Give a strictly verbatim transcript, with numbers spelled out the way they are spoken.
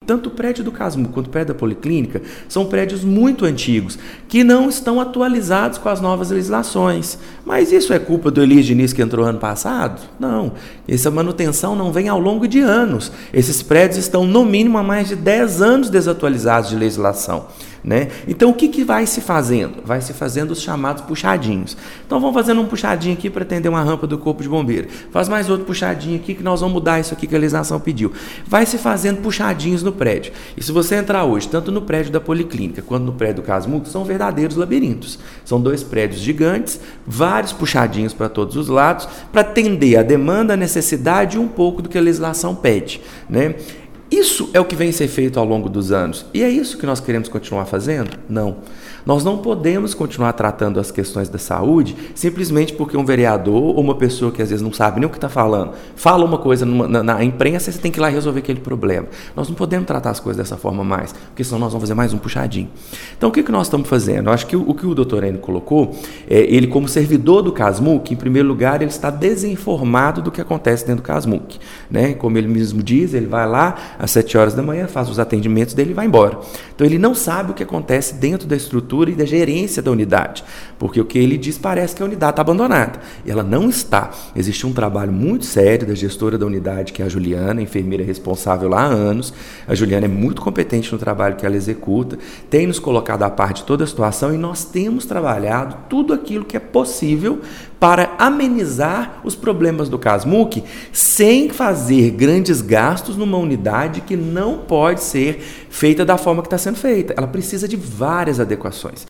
tanto o prédio do Casmurro quanto o prédio da Policlínica são prédios muito antigos, que não estão atualizados com as novas legislações. Mas isso é culpa do Elias Diniz que entrou ano passado? Não. Essa manutenção não vem ao longo de anos. Esses prédios estão, no mínimo, há mais de dez anos desatualizados de legislação. Né? Então, o que, que vai se fazendo? Vai se fazendo os chamados puxadinhos. Então, vamos fazendo um puxadinho aqui para atender uma rampa do Corpo de Bombeiro. Faz mais outro puxadinho aqui que nós vamos mudar isso aqui que a legislação pediu. Vai se fazendo puxadinhos no prédio. E se você entrar hoje, tanto no prédio da Policlínica quanto no prédio do Casmurro, são verdadeiros labirintos. São dois prédios gigantes, vários puxadinhos para todos os lados, para atender a demanda, a necessidade e um pouco do que a legislação pede, né? Isso é o que vem ser feito ao longo dos anos. E é isso que nós queremos continuar fazendo? Não. Nós não podemos continuar tratando as questões da saúde simplesmente porque um vereador ou uma pessoa que às vezes não sabe nem o que está falando, fala uma coisa numa, na, na imprensa e você tem que ir lá resolver aquele problema. Nós não podemos tratar as coisas dessa forma mais, porque senão nós vamos fazer mais um puxadinho. Então, o que, que nós estamos fazendo? Eu acho que o, o que o doutor Enio colocou, é, ele como servidor do Casmurro, em primeiro lugar, ele está desinformado do que acontece dentro do Casmurro, né? Como ele mesmo diz, ele vai lá às sete horas da manhã, faz os atendimentos dele e vai embora. Então, ele não sabe o que acontece dentro da estrutura e da gerência da unidade, porque o que ele diz parece que a unidade está abandonada, e ela não está. Existe um trabalho muito sério da gestora da unidade, que é a Juliana, enfermeira responsável lá há anos. A Juliana é muito competente no trabalho que ela executa, tem nos colocado à par de toda a situação, e nós temos trabalhado tudo aquilo que é possível para amenizar os problemas do Casmurro, sem fazer grandes gastos numa unidade que não pode ser feita da forma que está sendo feita. Ela precisa de várias adequações.